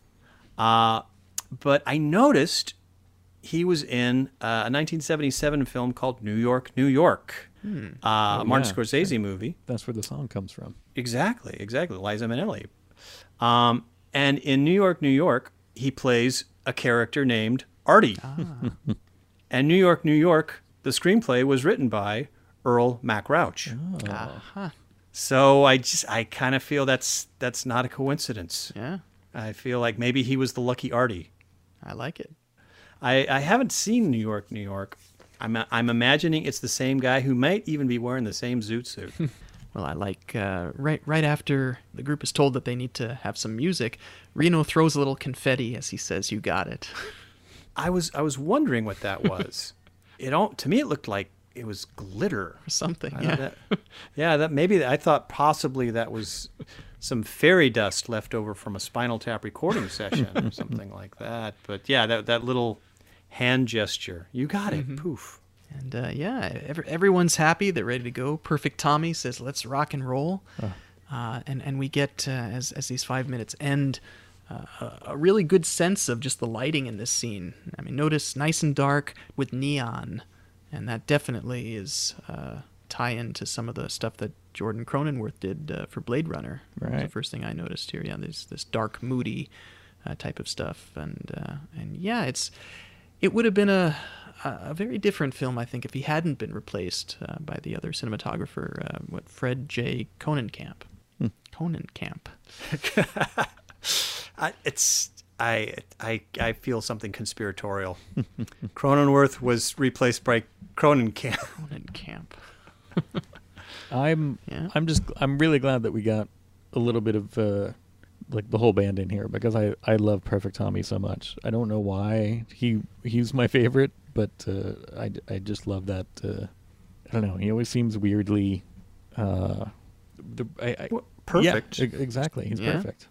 uh, but I noticed he was in uh, a nineteen seventy-seven film called New York, New York, uh, Oh, Martin yeah. Scorsese movie. That's where the song comes from. Exactly, exactly. Liza Minnelli. Um, and in New York, New York, he plays a character named Artie. Ah. And New York, New York the screenplay was written by Earl MacRouch. Oh. Uh-huh. So I just I kind of feel that's that's not a coincidence. Yeah, I feel like maybe he was the lucky Artie. I like it. I, I haven't seen New York, New York. I'm I'm imagining it's the same guy who might even be wearing the same zoot suit. Well, I like uh, right right after the group is told that they need to have some music, Reno throws a little confetti as he says, "You got it." I was I was wondering what that was. It all to me it looked like it was glitter or something. I Yeah, don't- that, yeah. That maybe I thought possibly that was some fairy dust left over from a Spinal Tap recording session or something like that. But yeah, that that little hand gesture, you got it. Poof. and uh, yeah, every, everyone's happy. They're ready to go. Perfect Tommy says, "Let's rock and roll," uh, and and we get uh, as as these five minutes end. Uh, a, a really good sense of just the lighting in this scene. I mean, notice nice and dark with neon, and that definitely is uh, tie-in to some of the stuff that Jordan Cronenworth did uh, for Blade Runner. That was the Right. first thing I noticed here. Yeah, this this dark, moody uh, type of stuff, and uh, and yeah, it's it would have been a a very different film, I think, if he hadn't been replaced uh, by the other cinematographer, uh, what Fred J. Conenkamp. Conenkamp. I, it's I I I feel something conspiratorial. Cronenworth was replaced by Cronenkamp. Conenkamp. I'm Yeah. I'm just I'm really glad that we got a little bit of uh, like the whole band in here because I, I love Perfect Tommy so much. I don't know why he he's my favorite, but uh, I, I just love that. Uh, I don't know. He always seems weirdly. Uh, the, I, I, Well, perfect. Yeah, e- exactly. He's Yeah. perfect.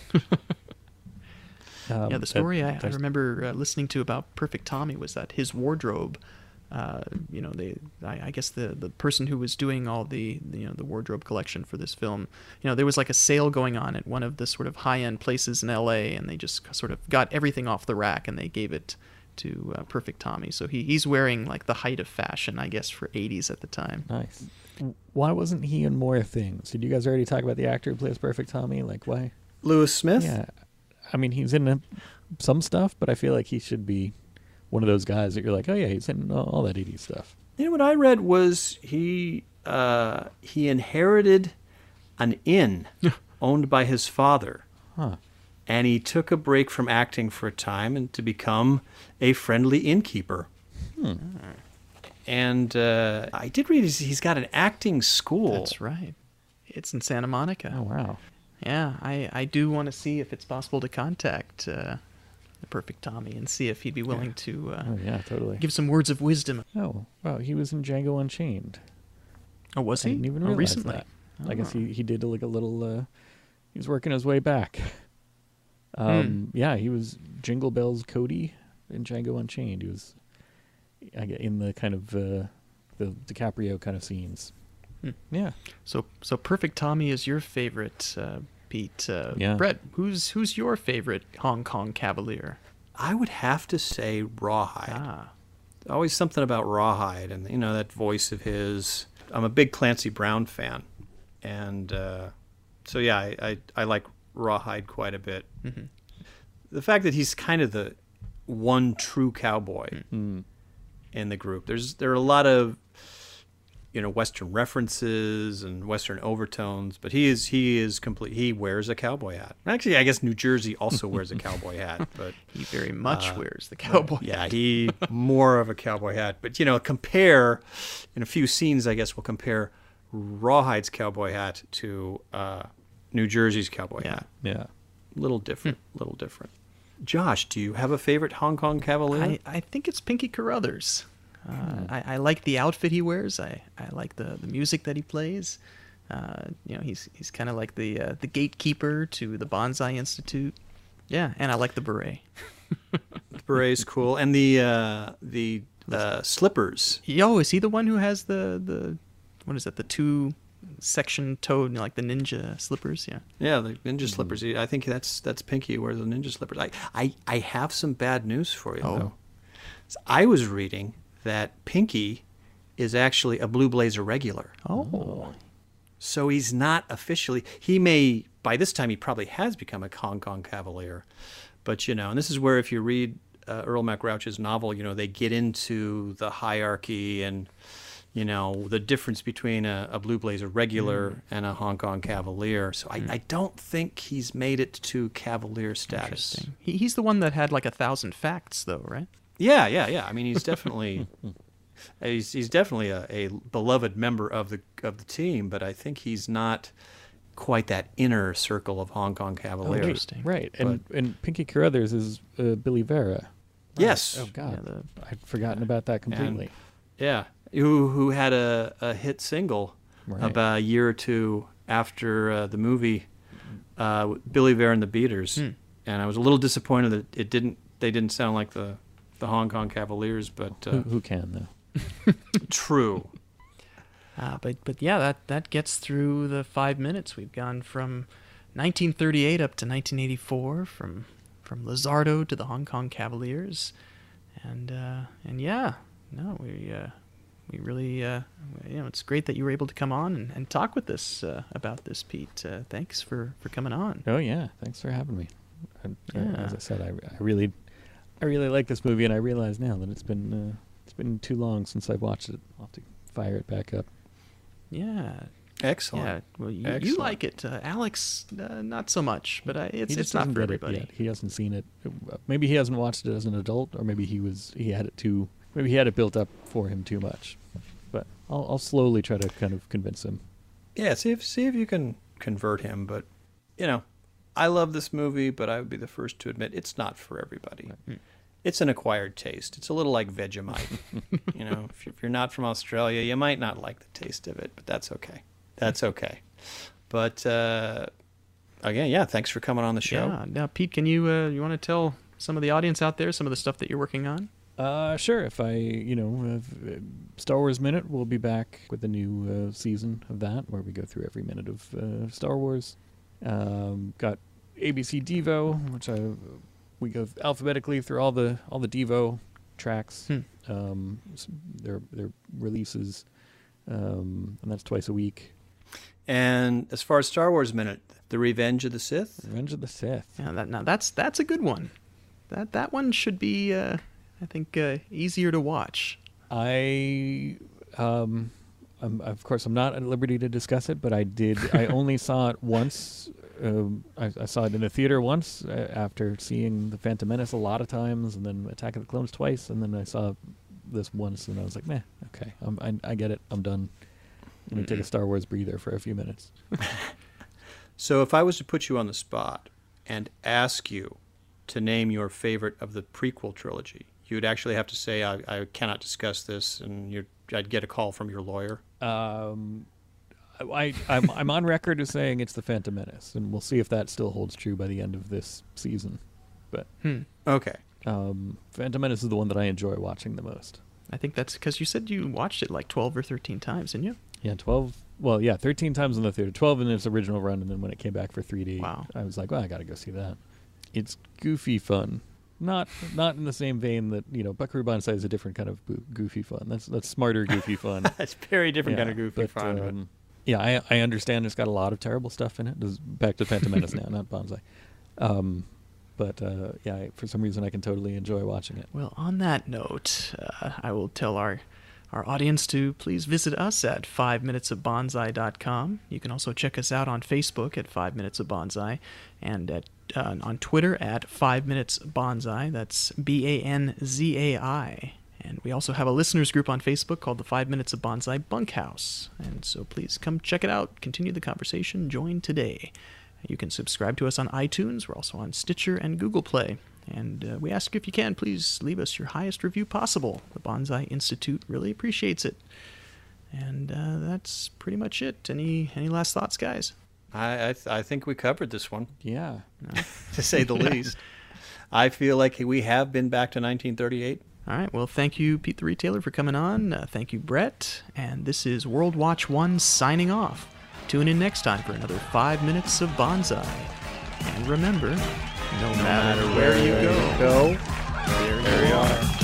Um, Yeah, the story that- I, I that's- remember uh, listening to about Perfect Tommy was that his wardrobe, uh, you know, they I, I guess the, the person who was doing all the, the you know the wardrobe collection for this film, you know, there was like a sale going on at one of the sort of high end places in L A, and they just sort of got everything off the rack and they gave it to uh, Perfect Tommy. So he he's wearing like the height of fashion, I guess, for eighties at the time. Nice. Why wasn't he in more things? Did you guys already talk about the actor who plays Perfect Tommy? Like, why? Lewis Smith. Yeah. I mean, he's in a, some stuff, but I feel like he should be one of those guys that you're like, oh, yeah, he's in all, all that eighties stuff. You know what I read was he uh, he inherited an inn owned by his father, Huh. and he took a break from acting for a time and to become a friendly innkeeper. And uh, I did read he's, he's got an acting school. That's right. It's in Santa Monica. Oh, wow. Yeah, I, I do want to see if it's possible to contact uh, the Perfect Tommy and see if he'd be willing to uh, Oh, yeah, totally. give some words of wisdom. Oh, wow. He was in Django Unchained. Oh, was I he? didn't even oh, realize recently. that. I guess Oh. he, he did like a little, uh, he was working his way back. Um, Yeah, he was Jingle Bells Cody in Django Unchained. He was I get in the kind of uh, the DiCaprio kind of scenes. Hmm. Yeah. So, so Perfect Tommy is your favorite, uh, Pete. Uh, Yeah. Brett, who's who's your favorite Hong Kong Cavalier? I would have to say Rawhide. Ah, Always something about Rawhide and, you know, that voice of his. I'm a big Clancy Brown fan. And uh, so, yeah, I, I, I like Rawhide quite a bit. mm-hmm. The fact that he's kind of the one true cowboy Mm. in the group. There's There are a lot of, you know, Western references and Western overtones, but he is he is complete. He wears a cowboy hat. Actually, I guess New Jersey also wears a cowboy hat, but he very much Uh, wears the cowboy. yeah, he more of a cowboy hat. But, you know, compare, in a few scenes, I guess we'll compare Rawhide's cowboy hat to uh, New Jersey's cowboy Yeah. hat. Yeah. Little different, little different. Josh, do you have a favorite Hong Kong Cavalier? I, I think it's Pinky Carruthers. Uh, I, I like the outfit he wears. I, I like the, the music that he plays. Uh, you know, he's he's kind of like the uh, the gatekeeper to the Bonsai Institute. Yeah, and I like the beret. The beret's cool, and the uh, the uh, slippers. Yo, is he the one who has the the what is that? The two section toed, you know, like the ninja slippers? Yeah. Yeah, the ninja slippers. I think that's that's Pinky who wears the ninja slippers. I, I, I have some bad news for you, Oh. though. So I was reading that Pinky is actually a Blue Blazer regular. Oh. So he's not officially. He may, by this time, he probably has become a Hong Kong Cavalier. But, you know, and this is where if you read uh, Earl MacRouch's novel, you know, they get into the hierarchy and, you know, the difference between a, a Blue Blazer regular mm. and a Hong Kong Cavalier. So I, mm. I don't think he's made it to Cavalier status. He, he's the one that had like a thousand facts, though, right? Yeah, yeah, yeah. I mean, he's definitely he's he's definitely a, a beloved member of the of the team, but I think he's not quite that inner circle of Hong Kong Cavaliers. Oh, interesting. Right, and but, and Pinky Carruthers is uh, Billy Vera. Yes. Oh God, yeah, the, I'd forgotten about that completely. And, yeah, who who had a, a hit single right. about a year or two after uh, the movie, uh, Billy Vera and the Beaters, hmm. and I was a little disappointed that it didn't. They didn't sound like the, the Hong Kong Cavaliers, but uh, who, who can though? True. Uh, but but yeah, that, that gets through the five minutes. We've gone from nineteen thirty-eight up to nineteen eighty-four, from from Lizardo to the Hong Kong Cavaliers, and uh, and yeah, no, we uh, we really uh, you know it's great that you were able to come on and, and talk with us uh, about this, Pete. Uh, thanks for, for coming on. Oh yeah, thanks for having me. I, yeah. As I said, I, I really I really like this movie, and I realize now that it's been uh, it's been too long since I've watched it. I'll have to fire it back up. Yeah. Excellent. Yeah. Well, you, Excellent. you like it, uh, Alex. Uh, not so much, but uh, it's it's not for everybody. It he hasn't seen it. Maybe he hasn't watched it as an adult, or maybe he was he had it too. Maybe he had it built up for him too much. But I'll I'll slowly try to kind of convince him. Yeah. See if see if you can convert him. But you know, I love this movie, but I would be the first to admit it's not for everybody. Right. It's an acquired taste. It's a little like Vegemite. You know, if you're not from Australia, you might not like the taste of it, but that's okay. That's okay. But uh, again, yeah, thanks for coming on the show. Yeah. Now, Pete, can you uh, you want to tell some of the audience out there some of the stuff that you're working on? Uh, sure. If I, you know, uh, Star Wars Minute, we'll be back with a new uh, season of that, where we go through every minute of uh, Star Wars. Um, got A B C Devo, which I. We go alphabetically through all the all the Devo tracks, hmm. um, their their releases, um, and that's twice a week. And as far as Star Wars Minute, The Revenge of the Sith. Revenge of the Sith. Yeah, that now that's that's a good one. That that one should be, uh, I think, uh, easier to watch. I, um, I'm, of course, I'm not at liberty to discuss it, but I did. I only saw it once. Um, I, I saw it in a theater once uh, after seeing The Phantom Menace a lot of times, and then Attack of the Clones twice, and then I saw this once, and I was like, meh, okay, I'm, I, I get it, I'm done. Let me take a Star Wars breather for a few minutes. So if I was to put you on the spot and ask you to name your favorite of the prequel trilogy, you would actually have to say, I, I cannot discuss this, and you'd, I'd get a call from your lawyer. Um... I, I'm, I'm on record as saying it's The Phantom Menace, and we'll see if that still holds true by the end of this season. But hmm. okay, um, Phantom Menace is the one that I enjoy watching the most. I think that's because you said you watched it like twelve or thirteen times, didn't you? Yeah, twelve. Well, yeah, thirteen times in the theater, twelve in its original run, and then when it came back for three D, wow. I was like, well, I got to go see that. It's goofy fun. Not not in the same vein that, you know, Buckaroo Banzai is a different kind of goofy fun. That's that's smarter goofy fun. That's very different yeah, kind of goofy but, fun. Um, but. Yeah, I I understand it's got a lot of terrible stuff in it. This is back to Phantom Menace now, not Banzai. Um, but uh, yeah, I, for some reason I can totally enjoy watching it. Well, on that note, uh, I will tell our our audience to please visit us at five minutes of bonsai dot com. You can also check us out on Facebook at five minutes of bonsai, and at uh, on Twitter at five minutes bonsai. That's B A N Z A I. And we also have a listeners group on Facebook called the Five Minutes of Bonsai Bunkhouse. And so please come check it out. Continue the conversation. Join today. You can subscribe to us on iTunes. We're also on Stitcher and Google Play. And uh, we ask if you can, please leave us your highest review possible. The Bonsai Institute really appreciates it. And uh, that's pretty much it. Any any last thoughts, guys? I I, th- I think we covered this one. Yeah. No? To say the least. I feel like we have been back to nineteen thirty-eight. All right. Well, thank you, Pete the Retailer, for coming on. Uh, thank you, Brett. And this is World Watch One signing off. Tune in next time for another five minutes of bonsai. And remember, no, no matter, matter where, where you go, go there, there you are.